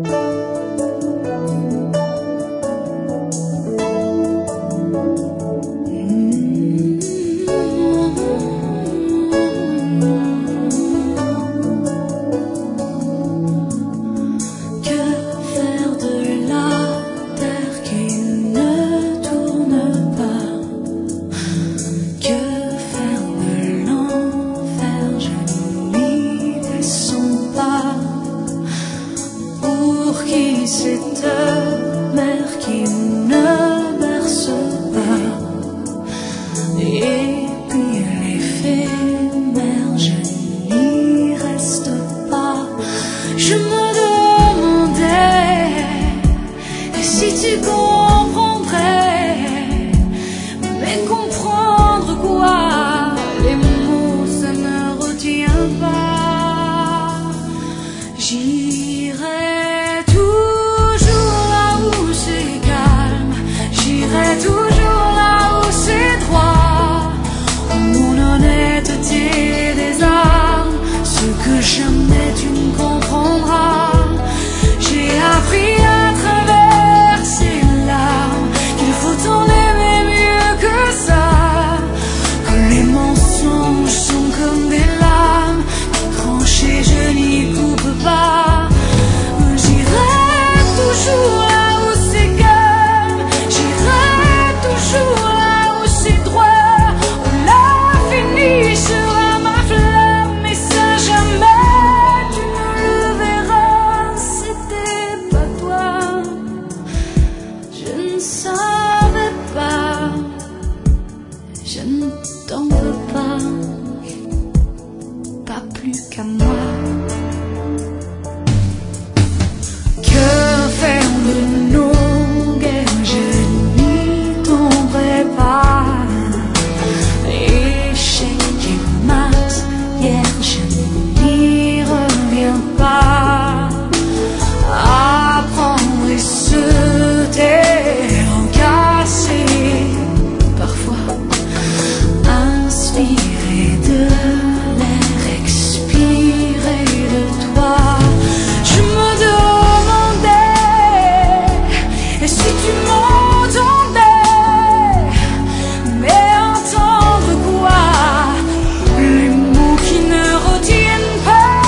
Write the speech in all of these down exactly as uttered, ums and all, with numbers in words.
Cette mer qui ne berce pas, et puis l'éphémère, je n'y reste pas. Je me demandais si tu comprendrais, mais comprendre quoi? Les mots, ça ne retient pas. J'irai toujours là où c'est droit, où mon honnêteté des armes, ce que jamais tu ne comprendras. J'ai appris à travers ces larmes qu'il faut en aimer mieux que ça, que les mensonges sont comme des lames qui tranchent et je n'y coupe pas. J'irai toujours t'en veux pas, pas plus qu'à moi. Que faire de nos guerres, je n'y tomberai pas. Échec et mat, hier je n'y reviens pas. Apprendre et se taire, casser parfois. Inspirer de l'air, expirer de toi. Je me demandais, et si tu m'entendais, mais entendre quoi? Les mots qui ne retiennent pas.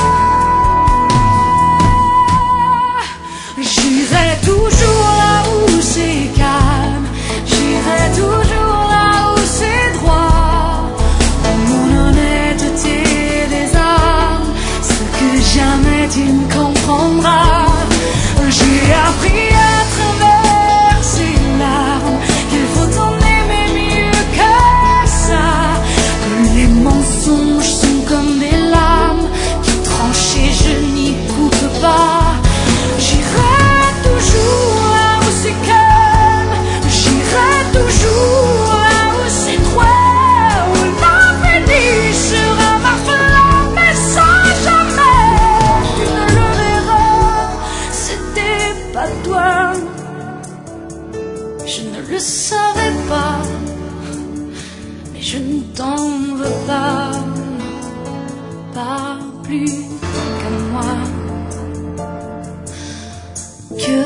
J'irai toujours là où c'est calme, j'irai toujours là où c'est droit. Jamais tu ne comprendras. J'ai appris à travers ces larmes qu'il faut en aimer mieux que ça, que les mensonges sont comme des lames qui tranchent et je n'y coupe pas. J'irai toujours là où c'est calme, j'irai toujours là où c'est droit, où l'infini sera ma flamme et sans jamais. Pas toi, je ne le savais pas, mais je ne t'en veux pas, pas plus qu'à moi. Que